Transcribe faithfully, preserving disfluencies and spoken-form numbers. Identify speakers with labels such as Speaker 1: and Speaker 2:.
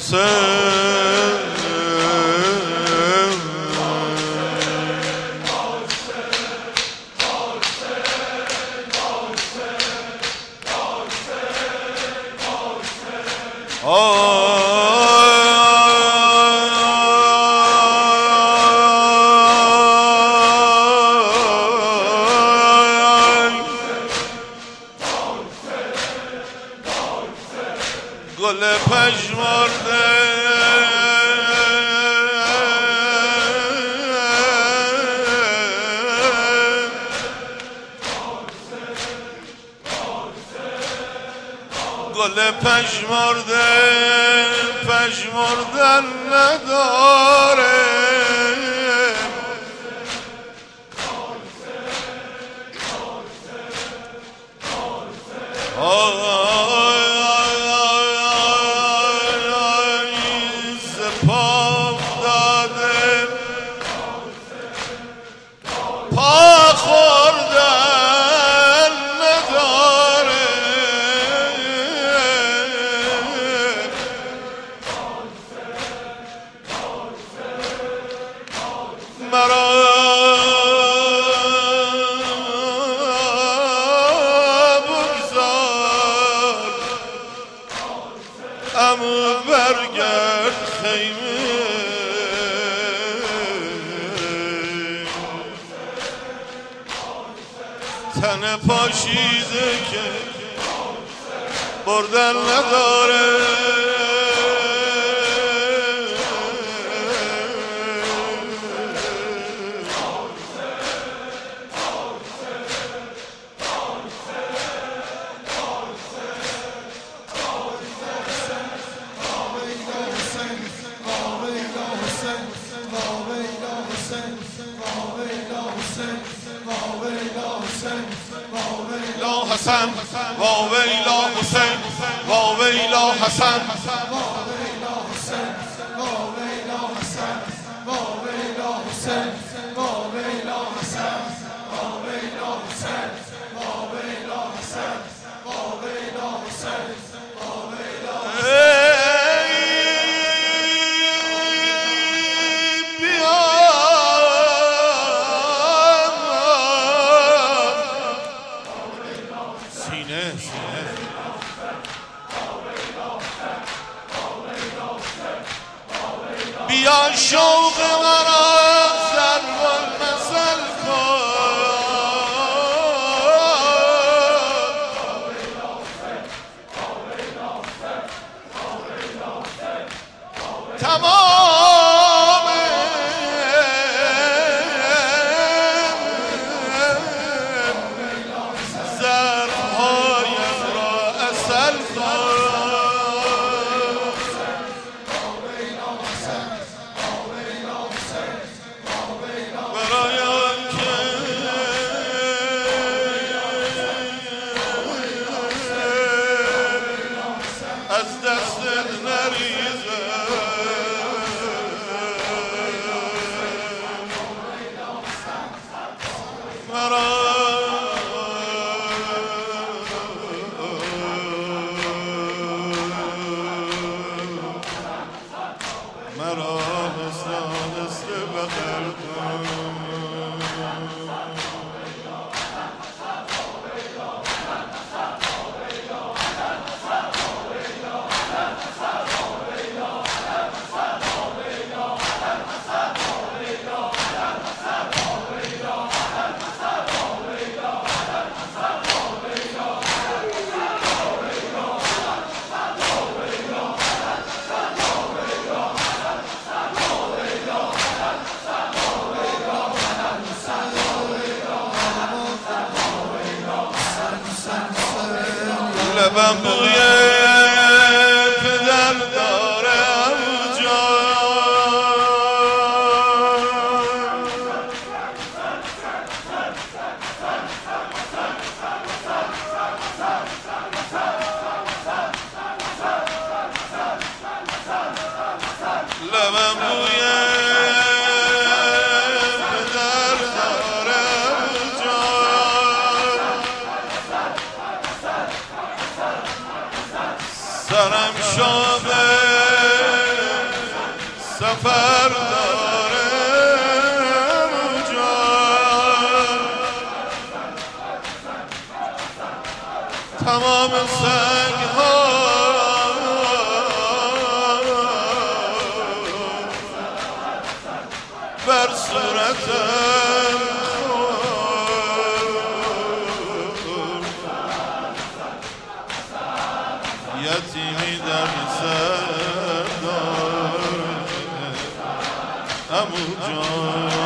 Speaker 1: حسین گل پژمرده گل پژمرده پژمردن نداره مرا بگذار اما برگرد خیمه تن پاشیده که بردن نداره حسن واویلا حسین واویلا حسن واویلا حسین واویلا حسن واویلا حسین واویلا حسن واویلا حسین واویلا حسن واویلا حسین واویلا بیا شوق مرا ضرب المثل کن تمام ضرب‌هایم را عسل کن از دستت نریزه مرا مرا مثل دست بغل کن لبم بوی پدر دارم جان لبم بوی پدر دارم جان سرم شابه سفر دارم جان تمام سنگ ها بر صورتم یتیمی در سر داره عمو جان